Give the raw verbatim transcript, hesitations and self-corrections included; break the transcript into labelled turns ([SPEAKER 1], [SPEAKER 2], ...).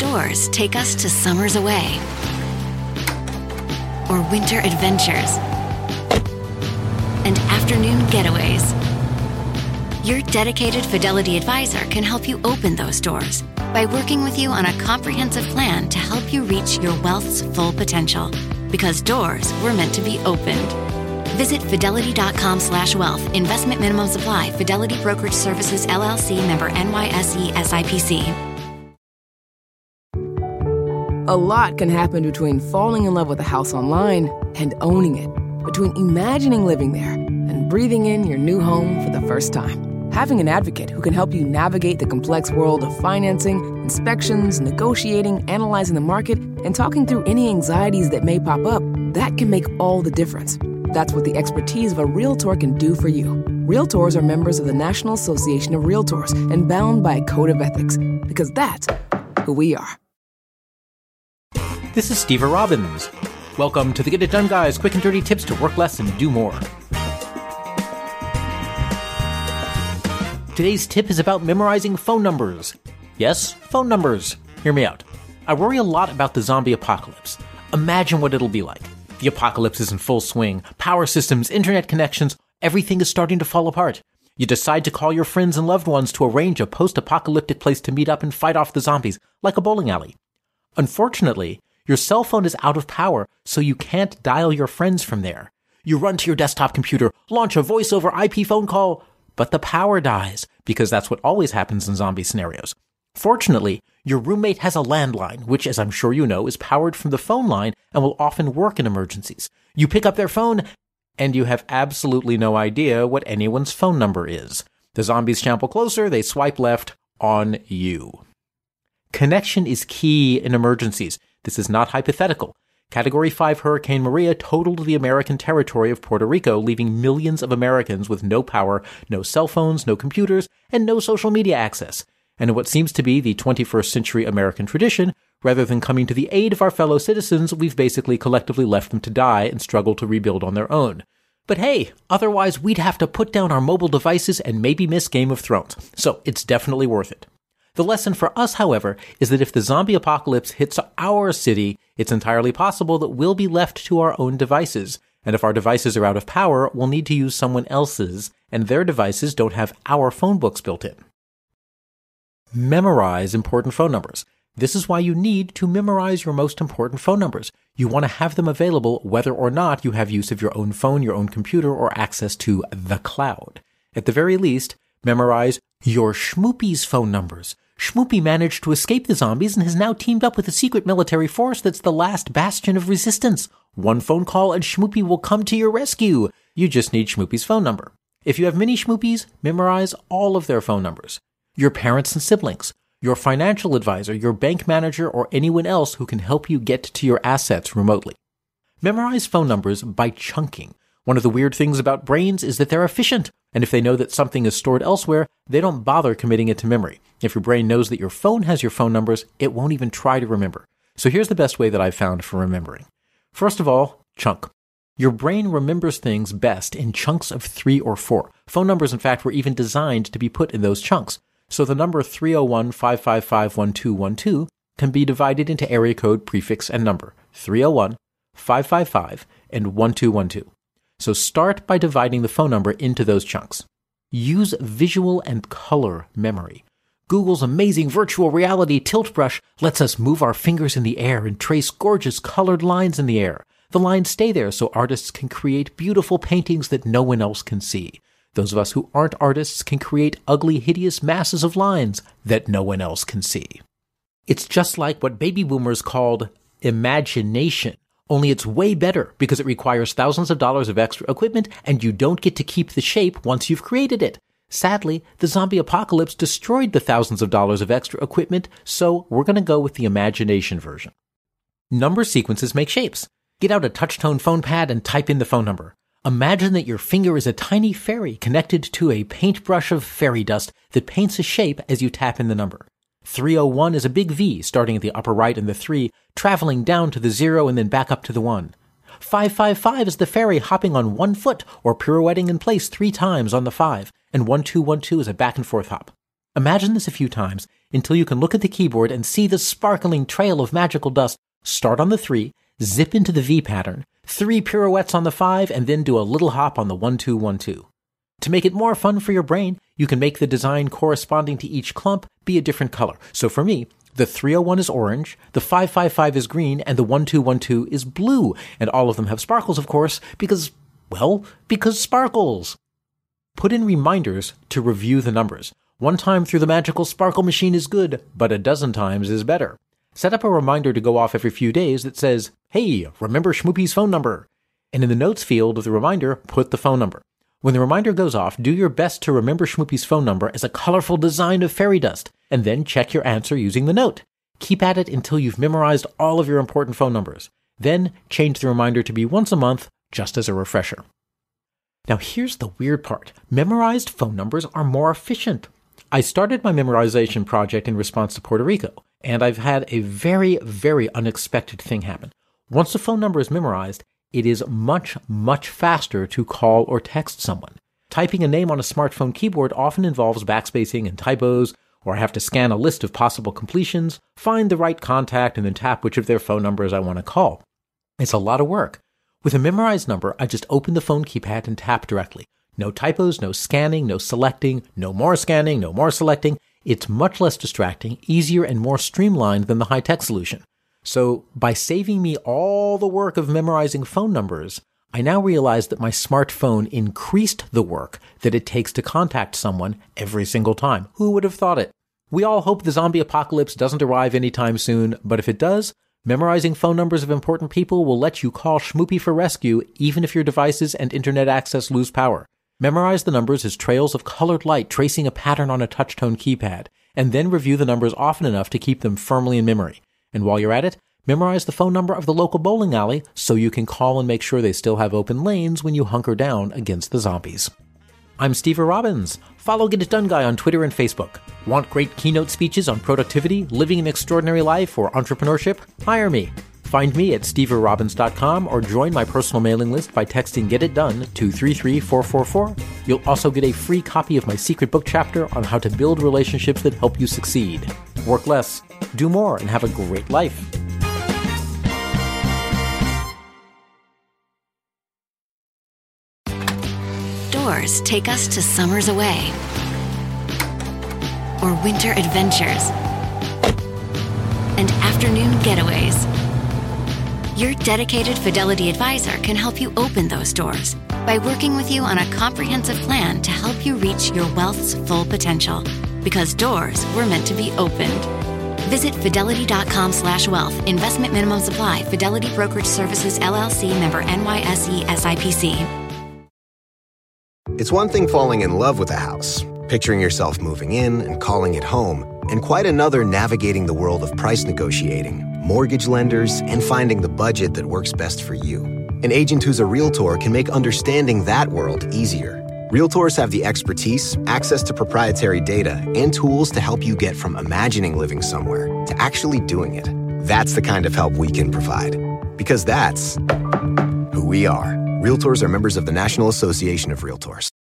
[SPEAKER 1] doors take us to summers away or winter adventures and afternoon getaways. Your dedicated Fidelity advisor can help you open those doors by working with you on a comprehensive plan to help you reach your wealth's full potential. Because doors were meant to be opened. Visit fidelity.com slash wealth. Investment minimum supply. Fidelity Brokerage Services, L L C, member N Y S E S I P C.
[SPEAKER 2] A lot can happen between falling in love with a house online and owning it. Between imagining living there and breathing in your new home for the first time. Having an advocate who can help you navigate the complex world of financing, inspections, negotiating, analyzing the market, and talking through any anxieties that may pop up, that can make all the difference. That's what the expertise of a Realtor can do for you. Realtors are members of the National Association of Realtors and bound by a code of ethics, because that's who we are.
[SPEAKER 3] This is Steve Robbins. Welcome to the Get It Done Guys, quick and dirty tips to work less and do more. Today's tip is about memorizing phone numbers. Yes, phone numbers. Hear me out. I worry a lot about the zombie apocalypse. Imagine what it'll be like. The apocalypse is in full swing. Power systems, internet connections, everything is starting to fall apart. You decide to call your friends and loved ones to arrange a post-apocalyptic place to meet up and fight off the zombies, like a bowling alley. Unfortunately, your cell phone is out of power, so you can't dial your friends from there. You run to your desktop computer, launch a voice-over I P phone call, but the power dies, because that's what always happens in zombie scenarios. Fortunately, your roommate has a landline, which, as I'm sure you know, is powered from the phone line and will often work in emergencies. You pick up their phone, and you have absolutely no idea what anyone's phone number is. The zombies shamble closer, they swipe left on you. Connection is key in emergencies. This is not hypothetical. Category five Hurricane Maria totaled the American territory of Puerto Rico, leaving millions of Americans with no power, no cell phones, no computers, and no social media access. And in what seems to be the twenty-first century American tradition, rather than coming to the aid of our fellow citizens, we've basically collectively left them to die and struggle to rebuild on their own. But hey, otherwise we'd have to put down our mobile devices and maybe miss Game of Thrones. So it's definitely worth it. The lesson for us, however, is that if the zombie apocalypse hits our city, it's entirely possible that we'll be left to our own devices. And if our devices are out of power, we'll need to use someone else's, and their devices don't have our phone books built in. Memorize important phone numbers. This is why you need to memorize your most important phone numbers. You want to have them available whether or not you have use of your own phone, your own computer, or access to the cloud. At the very least, memorize your Schmoopy's phone numbers. Schmoopy managed to escape the zombies and has now teamed up with a secret military force that's the last bastion of resistance. One phone call and Schmoopy will come to your rescue. You just need Schmoopy's phone number. If you have many Schmoopies, memorize all of their phone numbers. Your parents and siblings, your financial advisor, your bank manager, or anyone else who can help you get to your assets remotely. Memorize phone numbers by chunking. One of the weird things about brains is that they're efficient, and if they know that something is stored elsewhere, they don't bother committing it to memory. If your brain knows that your phone has your phone numbers, it won't even try to remember. So here's the best way that I've found for remembering. First of all, chunk. Your brain remembers things best in chunks of three or four. Phone numbers, in fact, were even designed to be put in those chunks. So the number three oh one, five five five, one two one two can be divided into area code, prefix, and number. three oh one, five five five, and one two one two. So start by dividing the phone number into those chunks. Use visual and color memory. Google's amazing virtual reality tilt brush lets us move our fingers in the air and trace gorgeous colored lines in the air. The lines stay there so artists can create beautiful paintings that no one else can see. Those of us who aren't artists can create ugly, hideous masses of lines that no one else can see. It's just like what baby boomers called imagination. Only it's way better because it requires thousands of dollars of extra equipment and you don't get to keep the shape once you've created it. Sadly, the zombie apocalypse destroyed the thousands of dollars of extra equipment, so we're going to go with the imagination version. Number sequences make shapes. Get out a touch-tone phone pad and type in the phone number. Imagine that your finger is a tiny fairy connected to a paintbrush of fairy dust that paints a shape as you tap in the number. three oh one is a big V starting at the upper right in the three, traveling down to the zero and then back up to the one. five five five is the fairy hopping on one foot or pirouetting in place three times on the five, and one two one two is a back and forth hop. Imagine this a few times. until you can look at the keyboard and see the sparkling trail of magical dust. Start on the three, zip into the V pattern, three pirouettes on the five, and then do a little hop on the one two one two. To make it more fun for your brain, you can make the design corresponding to each clump be a different color. So for me, the three oh one is orange, the five five five is green, and the one two one two is blue. And all of them have sparkles, of course, because, well, because sparkles. Put in reminders to review the numbers. One time through the magical sparkle machine is good, but a dozen times is better. Set up a reminder to go off every few days that says, "Hey, remember Schmoopy's phone number." And in the notes field of the reminder, put the phone number. When the reminder goes off, do your best to remember Schmoopy's phone number as a colorful design of fairy dust, and then check your answer using the note. Keep at it until you've memorized all of your important phone numbers. Then change the reminder to be once a month, just as a refresher. Now here's the weird part. Memorized phone numbers are more efficient. I started my memorization project in response to Puerto Rico, and I've had a very, very unexpected thing happen. Once a phone number is memorized, it is much, much faster to call or text someone. Typing a name on a smartphone keyboard often involves backspacing and typos, or I have to scan a list of possible completions, find the right contact, and then tap which of their phone numbers I want to call. It's a lot of work. With a memorized number, I just open the phone keypad and tap directly. No typos, no scanning, no selecting, no more scanning, no more selecting. It's much less distracting, easier, and more streamlined than the high-tech solution. So, by saving me all the work of memorizing phone numbers, I now realize that my smartphone increased the work that it takes to contact someone every single time. Who would have thought it? We all hope the zombie apocalypse doesn't arrive anytime soon, but if it does, memorizing phone numbers of important people will let you call Schmoopy for rescue even if your devices and internet access lose power. Memorize the numbers as trails of colored light tracing a pattern on a touch-tone keypad, and then review the numbers often enough to keep them firmly in memory. And while you're at it, memorize the phone number of the local bowling alley so you can call and make sure they still have open lanes when you hunker down against the zombies. I'm Steve Robbins. Follow Get It Done Guy on Twitter and Facebook. Want great keynote speeches on productivity, living an extraordinary life, or entrepreneurship? Hire me. Find me at steve robbins dot com or join my personal mailing list by texting Get It Done to three three four four four. You'll also get a free copy of my secret book chapter on how to build relationships that help you succeed. Work less, do more, and have a great life.
[SPEAKER 1] Doors take us to summers away or winter adventures and afternoon getaways. Your dedicated Fidelity advisor can help you open those doors by working with you on a comprehensive plan to help you reach your wealth's full potential. Because doors were meant to be opened. Visit fidelity.com slash wealth. Investment minimum supply. Fidelity Brokerage Services, L L C, member N Y S E S I P C.
[SPEAKER 4] It's one thing falling in love with a house, picturing yourself moving in and calling it home, and quite another navigating the world of price negotiating, mortgage lenders, and finding the budget that works best for you. An agent who's a Realtor can make understanding that world easier. Realtors have the expertise, access to proprietary data, and tools to help you get from imagining living somewhere to actually doing it. That's the kind of help we can provide. Because that's who we are. Realtors are members of the National Association of Realtors.